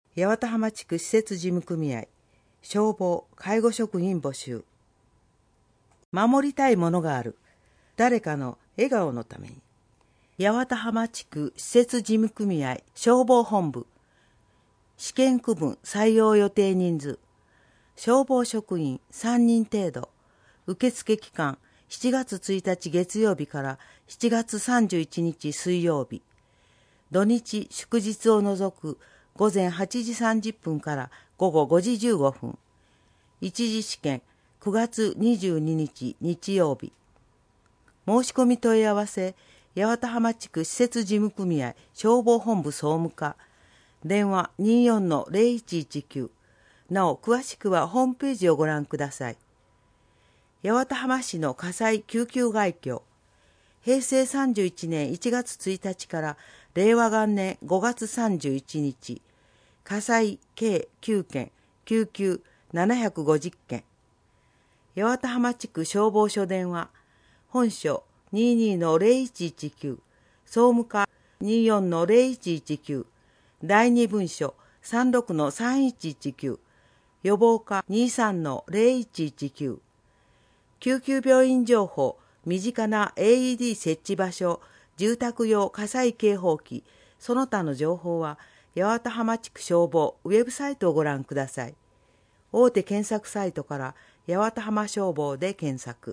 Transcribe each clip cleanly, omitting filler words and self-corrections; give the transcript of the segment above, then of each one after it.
八幡浜地区施設事務組合、消防、介護職員募集。守りたいものがある。誰かの笑顔のために。八幡浜地区施設事務組合、消防本部。試験区分採用予定人数。消防職員3人程度。受付期間7月1日月曜日から7月31日水曜日。土日祝日を除く午前8時30分から午後5時15分。一次試験9月22日日曜日。申し込み問い合わせ、八幡浜地区施設事務組合消防本部総務課。電話 24-0119。なお、詳しくはホームページをご覧ください。八幡浜市の火災救急概況。平成31年1月1日から令和元年5月31日。火災計9件、救急750件。八幡浜地区消防署電話。本所 22-0119。総務課 24-0119。第二分署 36-3119。予防課 23-0119。救急病院情報、身近な AED 設置場所、住宅用火災警報器、その他の情報は、八幡浜地区消防ウェブサイトをご覧ください。大手検索サイトから八幡浜消防で検索。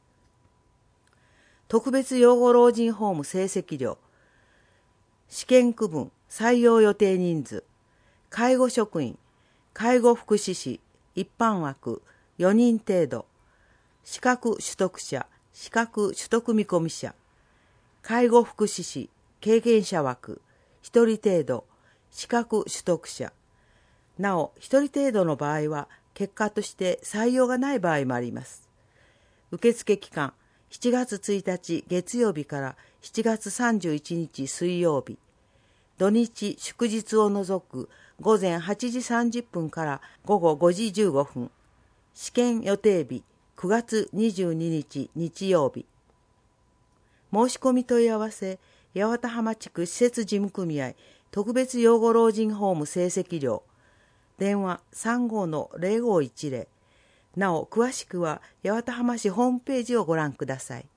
特別養護老人ホーム成績量。試験区分、採用予定人数。介護職員、介護福祉士、一般枠4人程度。資格取得者、資格取得見込み者。介護福祉士、経験者枠1人程度。資格取得者。なお、1人程度の場合は、結果として採用がない場合もあります。受付期間、7月1日月曜日から7月31日水曜日。土日祝日を除く午前8時30分から午後5時15分。試験予定日、9月22日日曜日。申し込み問い合わせ、八幡浜地区施設事務組合特別養護老人ホーム成績量。電話 35-0510。なお、詳しくは八幡浜市ホームページをご覧ください。